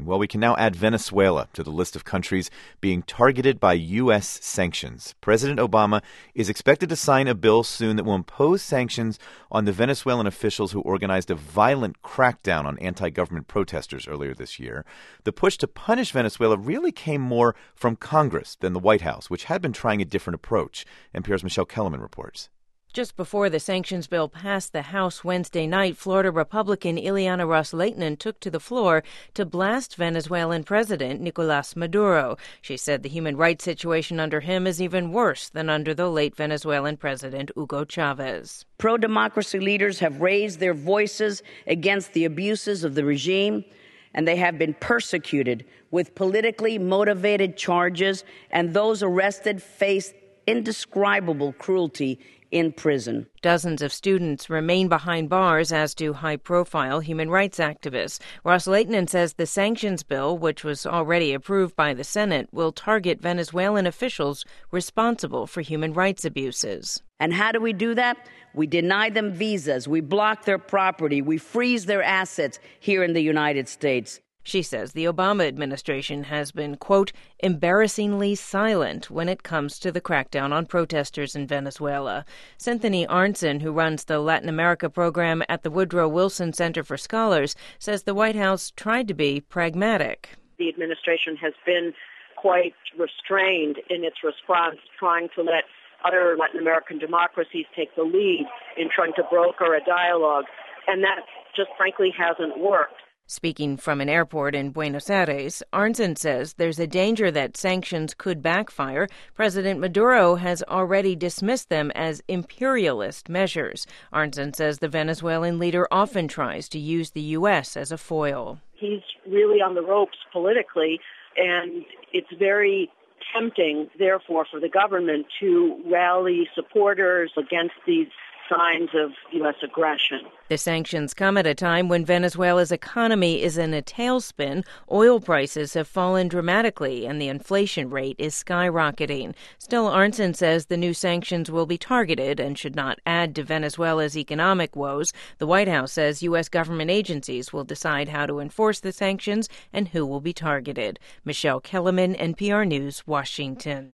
Well, we can now add Venezuela to the list of countries being targeted by U.S. sanctions. President Obama is expected to sign a bill soon that will impose sanctions on the Venezuelan officials who organized a violent crackdown on anti-government protesters earlier this year. The push to punish Venezuela really came more from Congress than the White House, which had been trying a different approach. NPR's Michelle Kellerman reports. Just before the sanctions bill passed the House Wednesday night, Florida Republican Ileana Ros-Lehtinen took to the floor to blast Venezuelan President Nicolas Maduro. She said the human rights situation under him is even worse than under the late Venezuelan President Hugo Chavez. Pro-democracy leaders have raised their voices against the abuses of the regime, and they have been persecuted with politically motivated charges, and those arrested face indescribable cruelty in prison. Dozens of students remain behind bars, as do high-profile human rights activists. Ros-Lehtinen says the sanctions bill, which was already approved by the Senate, will target Venezuelan officials responsible for human rights abuses. And how do we do that? We deny them visas, we block their property, we freeze their assets here in the United States. She says the Obama administration has been, quote, embarrassingly silent when it comes to the crackdown on protesters in Venezuela. Cynthia Arntzen, who runs the Latin America program at the Woodrow Wilson Center for Scholars, says the White House tried to be pragmatic. The administration has been quite restrained in its response, trying to let other Latin American democracies take the lead in trying to broker a dialogue, and that just frankly hasn't worked. Speaking from an airport in Buenos Aires, Arntzen says there's a danger that sanctions could backfire. President Maduro has already dismissed them as imperialist measures. Arntzen says the Venezuelan leader often tries to use the U.S. as a foil. He's really on the ropes politically, and it's very tempting, therefore, for the government to rally supporters against these signs of U.S. aggression. The sanctions come at a time when Venezuela's economy is in a tailspin. Oil prices have fallen dramatically and the inflation rate is skyrocketing. Still, Arntzen says the new sanctions will be targeted and should not add to Venezuela's economic woes. The White House says U.S. government agencies will decide how to enforce the sanctions and who will be targeted. Michelle Kellerman, NPR News, Washington.